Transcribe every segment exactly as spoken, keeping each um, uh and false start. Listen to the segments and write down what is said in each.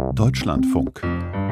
Deutschlandfunk.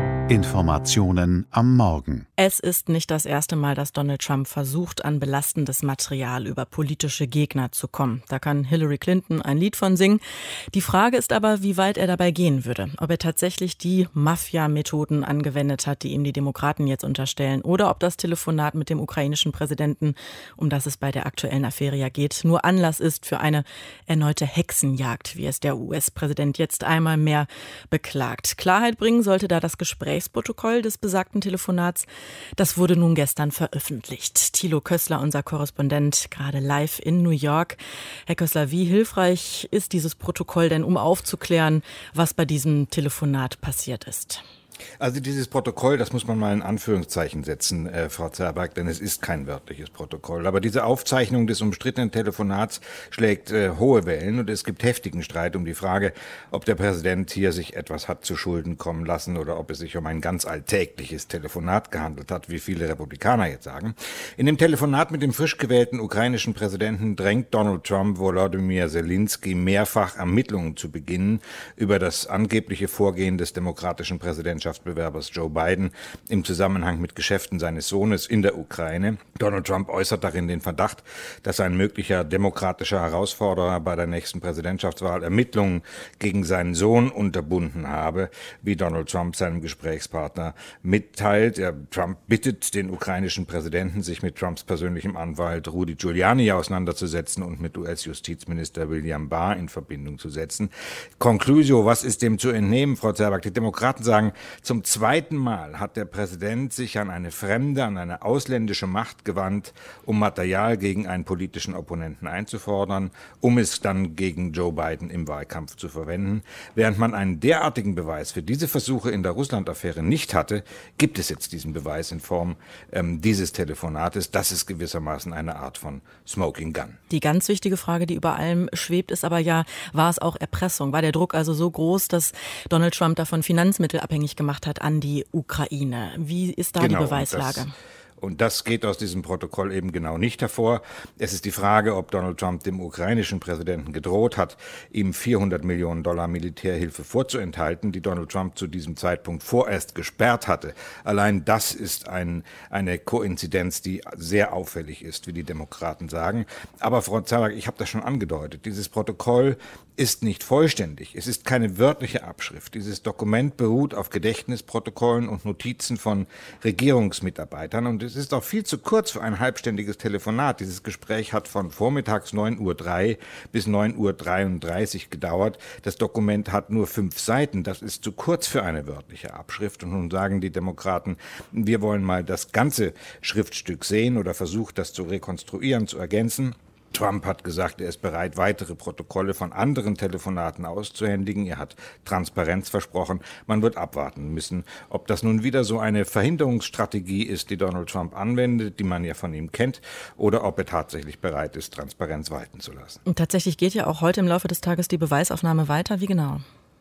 Informationen am Morgen. Es ist nicht das erste Mal, dass Donald Trump versucht, an belastendes Material über politische Gegner zu kommen. Da kann Hillary Clinton ein Lied von singen. Die Frage ist aber, wie weit er dabei gehen würde. Ob er tatsächlich die Mafia-Methoden angewendet hat, die ihm die Demokraten jetzt unterstellen, oder ob das Telefonat mit dem ukrainischen Präsidenten, um das es bei der aktuellen Affäre ja geht, nur Anlass ist für eine erneute Hexenjagd, wie es der U S-Präsident jetzt einmal mehr beklagt. Klarheit bringen sollte da das Gespräch. Protokoll des besagten Telefonats. Das wurde nun gestern veröffentlicht. Thilo Kössler, unser Korrespondent, gerade live in New York. Herr Kössler, wie hilfreich ist dieses Protokoll denn, um aufzuklären, was bei diesem Telefonat passiert ist? Also dieses Protokoll, das muss man mal in Anführungszeichen setzen, äh, Frau Zerberg, denn es ist kein wörtliches Protokoll. Aber diese Aufzeichnung des umstrittenen Telefonats schlägt äh, hohe Wellen und es gibt heftigen Streit um die Frage, ob der Präsident hier sich etwas hat zu Schulden kommen lassen oder ob es sich um ein ganz alltägliches Telefonat gehandelt hat, wie viele Republikaner jetzt sagen. In dem Telefonat mit dem frisch gewählten ukrainischen Präsidenten drängt Donald Trump Volodymyr Zelensky mehrfach Ermittlungen zu beginnen über das angebliche Vorgehen des demokratischen Präsidentschaftsbewerbers Joe Biden im Zusammenhang mit Geschäften seines Sohnes in der Ukraine. Donald Trump äußert darin den Verdacht, dass ein möglicher demokratischer Herausforderer bei der nächsten Präsidentschaftswahl Ermittlungen gegen seinen Sohn unterbunden habe, wie Donald Trump seinem Gesprächspartner mitteilt. Er, Trump bittet den ukrainischen Präsidenten, sich mit Trumps persönlichem Anwalt Rudy Giuliani auseinanderzusetzen und mit U S-Justizminister William Barr in Verbindung zu setzen. Conclusio, was ist dem zu entnehmen, Frau Zerberg? Die Demokraten sagen, zum zweiten Mal hat der Präsident sich an eine fremde, an eine ausländische Macht gewandt, um Material gegen einen politischen Opponenten einzufordern, um es dann gegen Joe Biden im Wahlkampf zu verwenden. Während man einen derartigen Beweis für diese Versuche in der Russland-Affäre nicht hatte, gibt es jetzt diesen Beweis in Form ähm, dieses Telefonates. Das ist gewissermaßen eine Art von Smoking Gun. Die ganz wichtige Frage, die über allem schwebt, ist aber ja, war es auch Erpressung? War der Druck also so groß, dass Donald Trump davon Finanzmittel abhängig gemacht hat an die Ukraine? Wie ist da genau, die Beweislage? Das, und das geht aus diesem Protokoll eben genau nicht hervor. Es ist die Frage, ob Donald Trump dem ukrainischen Präsidenten gedroht hat, ihm vierhundert Millionen Dollar Militärhilfe vorzuenthalten, die Donald Trump zu diesem Zeitpunkt vorerst gesperrt hatte. Allein das ist ein, eine Koinzidenz, die sehr auffällig ist, wie die Demokraten sagen. Aber Frau Zerberg, ich habe das schon angedeutet, dieses Protokoll ist nicht vollständig. Es ist keine wörtliche Abschrift. Dieses Dokument beruht auf Gedächtnisprotokollen und Notizen von Regierungsmitarbeitern. Und es ist auch viel zu kurz für ein halbständiges Telefonat. Dieses Gespräch hat von vormittags neun Uhr drei bis neun Uhr dreiunddreißig gedauert. Das Dokument hat nur fünf Seiten. Das ist zu kurz für eine wörtliche Abschrift. Und nun sagen die Demokraten, wir wollen mal das ganze Schriftstück sehen oder versucht, das zu rekonstruieren, zu ergänzen. Trump hat gesagt, er ist bereit, weitere Protokolle von anderen Telefonaten auszuhändigen. Er hat Transparenz versprochen. Man wird abwarten müssen, ob das nun wieder so eine Verhinderungsstrategie ist, die Donald Trump anwendet, die man ja von ihm kennt, oder ob er tatsächlich bereit ist, Transparenz walten zu lassen. Und tatsächlich geht ja auch heute im Laufe des Tages die Beweisaufnahme weiter. Wie genau?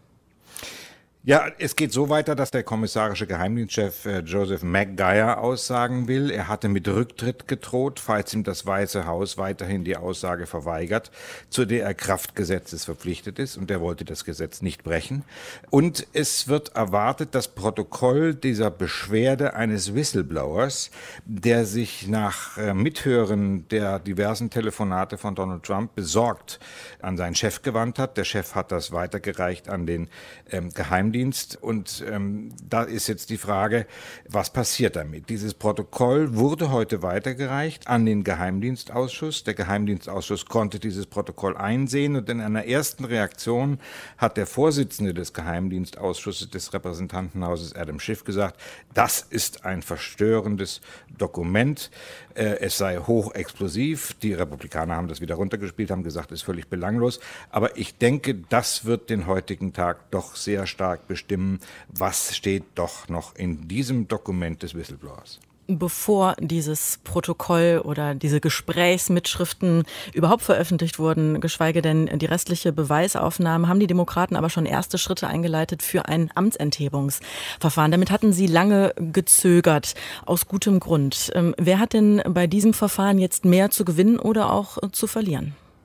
Ja, es geht so weiter, dass der kommissarische Geheimdienstchef äh, Joseph Magguire aussagen will. Er hatte mit Rücktritt gedroht, falls ihm das Weiße Haus weiterhin die Aussage verweigert, zu der er Kraft Gesetzes verpflichtet ist. Und er wollte das Gesetz nicht brechen. Und es wird erwartet, das Protokoll dieser Beschwerde eines Whistleblowers, der sich nach äh, Mithören der diversen Telefonate von Donald Trump besorgt an seinen Chef gewandt hat. Der Chef hat das weitergereicht an den ähm, Geheimdienst. Und ähm, da ist jetzt die Frage, was passiert damit? Dieses Protokoll wurde heute weitergereicht an den Geheimdienstausschuss. Der Geheimdienstausschuss konnte dieses Protokoll einsehen und in einer ersten Reaktion hat der Vorsitzende des Geheimdienstausschusses des Repräsentantenhauses, Adam Schiff, gesagt, das ist ein verstörendes Dokument. Äh, es sei hochexplosiv. Die Republikaner haben das wieder runtergespielt, haben gesagt, es ist völlig belanglos. Aber ich denke, das wird den heutigen Tag doch sehr stark bestimmen, was steht doch noch in diesem Dokument des Whistleblowers. Bevor dieses Protokoll oder diese Gesprächsmitschriften überhaupt veröffentlicht wurden, geschweige denn die restliche Beweisaufnahme, haben die Demokraten aber schon erste Schritte eingeleitet für ein Amtsenthebungsverfahren. Damit hatten sie lange gezögert, aus gutem Grund. Ähm, wer hat denn bei diesem Verfahren jetzt mehr zu gewinnen oder auch äh, zu verlieren?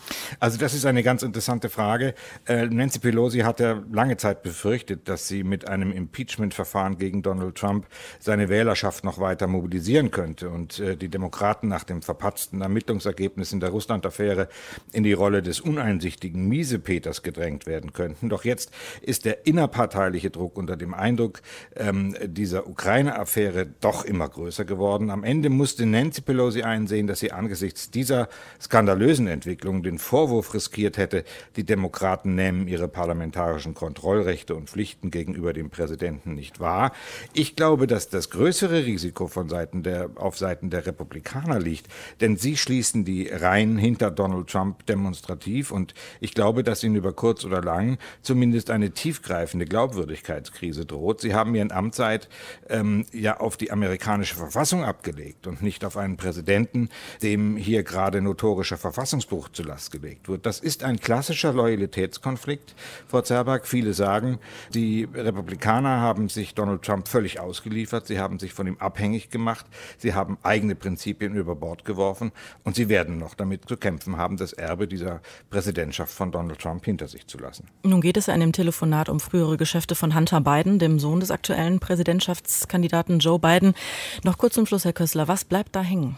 Also das ist eine ganz interessante Frage. Äh, Nancy Pelosi hat ja lange Zeit befürchtet, dass sie mit einem Impeachment-Verfahren gegen Donald Trump seine Wählerschaft noch weiter mobilisieren könnte und äh, die Demokraten nach dem verpatzten Ermittlungsergebnis in der Russland-Affäre in die Rolle des uneinsichtigen Miesepeters gedrängt werden könnten. Doch jetzt ist der innerparteiliche Druck unter dem Eindruck ähm, dieser Ukraine-Affäre doch immer größer geworden. Am Ende musste Nancy Pelosi einsehen, dass sie angesichts dieser skandalösen Entwicklung den Vorwurf riskiert hätte, die Demokraten nähmen ihre parlamentarischen Kontrollrechte und Pflichten gegenüber dem Präsidenten nicht wahr. Ich glaube, dass das größere Risiko von Seiten der, auf Seiten der Republikaner liegt, denn sie schließen die Reihen hinter Donald Trump demonstrativ und ich glaube, dass ihnen über kurz oder lang zumindest eine tiefgreifende Glaubwürdigkeitskrise droht. Sie haben ihren Amtszeit ähm, ja auf die amerikanische Verfassung abgelegt und nicht auf einen Präsidenten, dem hier gerade notorischer Verfassungsbruch zu Last gelegt wird. Das ist ein klassischer Loyalitätskonflikt, Frau Zerberg. Viele sagen, die Republikaner haben sich Donald Trump völlig ausgeliefert, sie haben sich von ihm abhängig gemacht, sie haben eigene Prinzipien über Bord geworfen und sie werden noch damit zu kämpfen haben, das Erbe dieser Präsidentschaft von Donald Trump hinter sich zu lassen. Nun geht es in dem Telefonat um frühere Geschäfte von Hunter Biden, dem Sohn des aktuellen Präsidentschaftskandidaten Joe Biden. Noch kurz zum Schluss, Herr Kössler, was bleibt da hängen?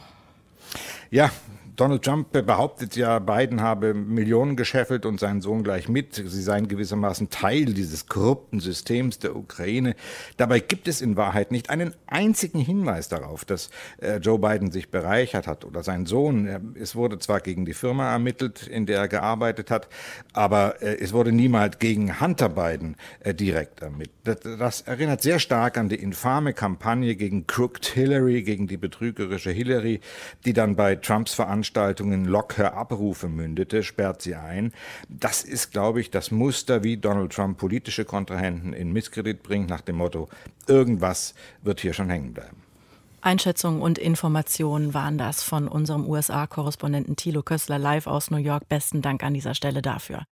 Ja, Donald Trump behauptet ja, Biden habe Millionen gescheffelt und sein Sohn gleich mit. Sie seien gewissermaßen Teil dieses korrupten Systems der Ukraine. Dabei gibt es in Wahrheit nicht einen einzigen Hinweis darauf, dass äh, Joe Biden sich bereichert hat oder sein Sohn. Es wurde zwar gegen die Firma ermittelt, in der er gearbeitet hat, aber äh, es wurde niemals gegen Hunter Biden äh, direkt ermittelt. Das, das erinnert sehr stark an die infame Kampagne gegen Crooked Hillary, gegen die betrügerische Hillary, die dann bei Trumps Veranstaltungen Veranstaltungen Lock-Her-Abrufe mündete, sperrt sie ein. Das ist, glaube ich, das Muster, wie Donald Trump politische Kontrahenten in Misskredit bringt, nach dem Motto, irgendwas wird hier schon hängen bleiben. Einschätzungen und Informationen waren das von unserem U S A-Korrespondenten Thilo Kössler live aus New York. Besten Dank an dieser Stelle dafür.